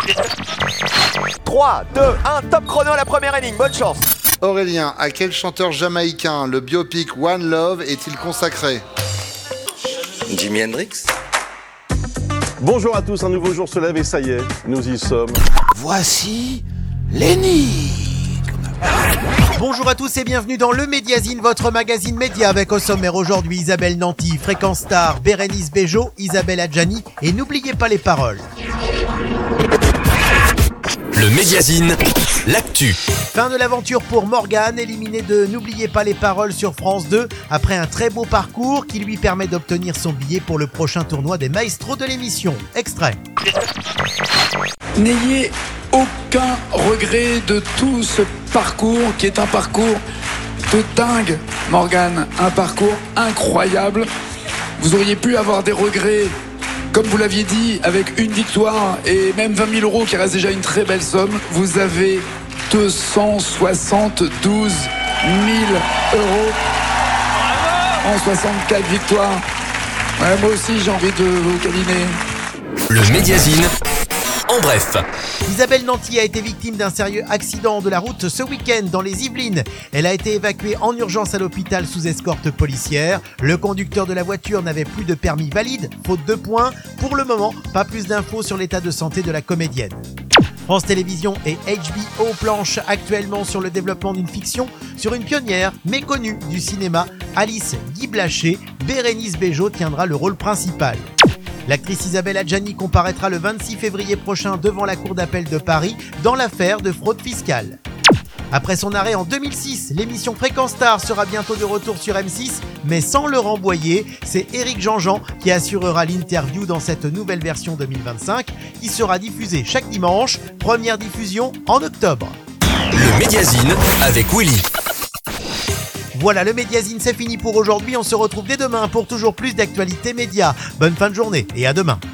3, 2, 1, top chrono à la première énigme, bonne chance. Aurélien, à quel chanteur jamaïcain le biopic One Love est-il consacré? Jimi Hendrix. Bonjour à tous, un nouveau jour se lève et ça y est, nous y sommes. Voici l'énigme. Bonjour à tous et bienvenue dans le Médiazine, votre magazine média avec au sommaire aujourd'hui Isabelle Nanty, Fréquence Star, Bérénice Bejo, Isabelle Adjani et n'oubliez pas les paroles. Le Médiazine, l'actu. Fin de l'aventure pour Morgane, éliminée de N'oubliez pas les paroles sur France 2 après un très beau parcours qui lui permet d'obtenir son billet pour le prochain tournoi des maestros de l'émission. Extrait. N'ayez aucun regret de tout ce parcours qui est un parcours de dingue, Morgane. Un parcours incroyable. Vous auriez pu avoir des regrets, comme vous l'aviez dit, avec une victoire et même 20 000 euros qui reste déjà une très belle somme. Vous avez 272 000 euros en 64 victoires. Ouais, moi aussi j'ai envie de vous câliner. Le Médiazine, en bref. Isabelle Nanty a été victime d'un sérieux accident de la route ce week-end dans les Yvelines. Elle a été évacuée en urgence à l'hôpital sous escorte policière. Le conducteur de la voiture n'avait plus de permis valide, faute de points. Pour le moment, pas plus d'infos sur l'état de santé de la comédienne. France Télévisions et HBO planchent actuellement sur le développement d'une fiction sur une pionnière méconnue du cinéma, Alice Guy Blaché. Bérénice Bejo tiendra le rôle principal. L'actrice Isabelle Adjani comparaîtra le 26 février prochain devant la Cour d'appel de Paris dans l'affaire de fraude fiscale. Après son arrêt en 2006, l'émission Fréquence Star sera bientôt de retour sur M6, mais sans Laurent Boyer. C'est Éric Jean-Jean qui assurera l'interview dans cette nouvelle version 2025 qui sera diffusée chaque dimanche. Première diffusion en octobre. Le Médiazine avec Willy. Voilà, le Médiazine, c'est fini pour aujourd'hui. On se retrouve dès demain pour toujours plus d'actualités médias. Bonne fin de journée et à demain.